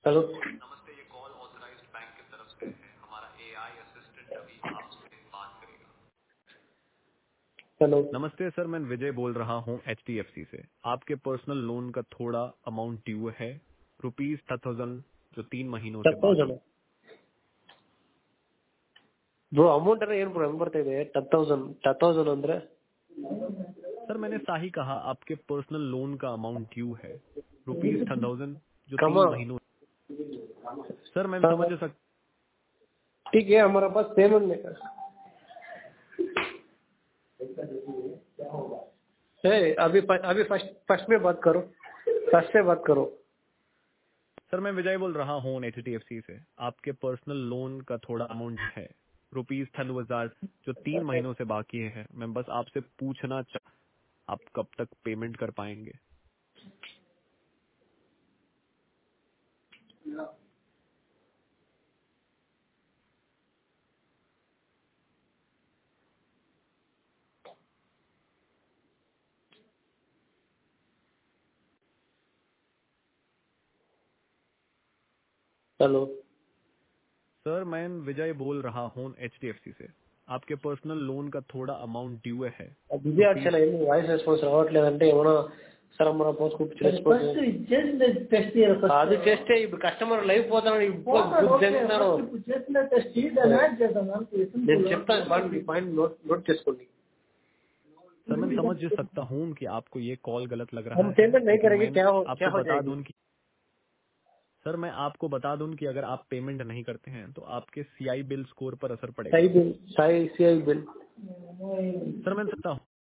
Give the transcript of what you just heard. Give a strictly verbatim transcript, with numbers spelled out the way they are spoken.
Hello नमस्ते, ये call authorised bank की तरफ से है। हमारा एआई असिस्टेंट अभी आपसे बात करेगा। हेलो नमस्ते सर, मैं विजय बोल रहा हूँ एचडीएफसी से। आपके पर्सनल लोन का थोड़ा अमाउंट ड्यू है, रुपीज थाउजेंड, जो तीन महीनों से ಟತ್ बाकी। ತೌಸಂಡ್ ಬ್ರೋ ಅಮೌಂಟ್ ಎಲ್ಲ ಏನು ಬ್ರೋ ಹೆಂಗ್ ಬರ್ತಾ ಇದೆ ಟತ್ ತೌಸಂಡ್ ಟತ್ ತೌಸಂಡ್ ಅಂದ್ರೆ सर मैंने सही कहा, आपके पर्सनल लोन का अमाउंट ड्यू है रुपीज थाउजेंड, जो कम तीन महीनों। सर मैं समझ सक ठीक है हमारा पास पेमेंट नहीं है अभी अभी फर्स्ट फर्स्ट में बात करो फर्स्ट में बात करो सर मैं विजय बोल रहा हूँ एचडीएफसी से। आपके पर्सनल लोन का थोड़ा अमाउंट है, रुपीज थन हजार, जो तीन महीनों से बाकी है। मैं बस आपसे पूछना चाह, आप कब तक पेमेंट कर पाएंगे? हेलो सर मैं विजय बोल रहा हूँ एचडीएफसी से। आपके पर्सनल लोन का थोड़ा अमाउंट ड्यू है, బిజీ रुपीज। వచ్చాను ఏంది వాయిస్ రెస్పాన్స్ రావట్లేదంటే ఏమన్నా సార్ మన పోస్ట్ కుప్పి అది చేస్తే ఇప్పుడు కస్టమర్ లైవ్ పోతాను నేను చెప్తాను పాయింట్ నోట్ నోట్ చేసుకోండి सर मैं समझ सकता हूँ कि आपको ये कॉल गलत लग रहा हम है, पेमेंट नहीं लेकिन करेंगे मैं क्या हो क्या आपको हो बता जाएगी दूं कि सर मैं आपको बता दूं कि अगर आप पेमेंट नहीं करते हैं तो आपके सीआई बिल स्कोर पर असर पड़ेगा। साई बिल साई सीआई बिल सर मैं सकता हूँ